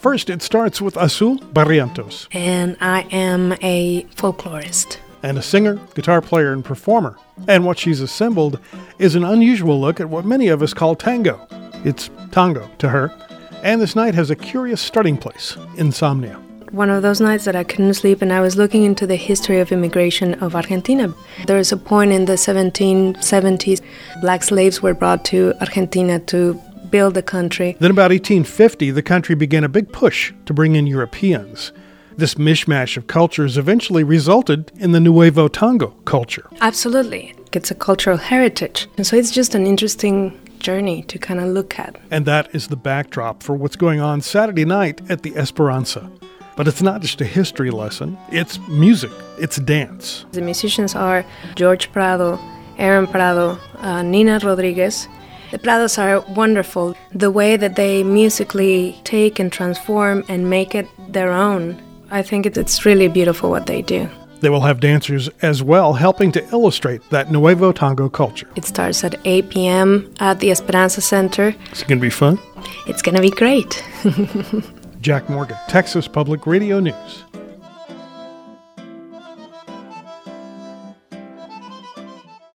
First, it starts with Azul Barrientos. And I am a folklorist. And a singer, guitar player, and performer. And what she's assembled is an unusual look at what many of us call tango. It's tango to her. And this night has a curious starting place, insomnia. One of those nights that I couldn't sleep, and I was looking into the history of immigration of Argentina. There is a point in the 1770s, black slaves were brought to Argentina to build the country. Then about 1850, the country began a big push to bring in Europeans. This mishmash of cultures eventually resulted in the Nuevo Tango culture. Absolutely. It's a cultural heritage. And so it's just an interesting journey to kind of look at. And that is the backdrop for what's going on Saturday night at the Esperanza. But it's not just a history lesson. It's music. It's dance. The musicians are George Prado, Aaron Prado, Nina Rodriguez. The Prados are wonderful. The way that they musically take and transform and make it their own, I think it's really beautiful what they do. They will have dancers as well, helping to illustrate that Nuevo Tango culture. It starts at 8 p.m. at the Esperanza Center. Is it going to be fun? It's going to be great. Jack Morgan, Texas Public Radio News.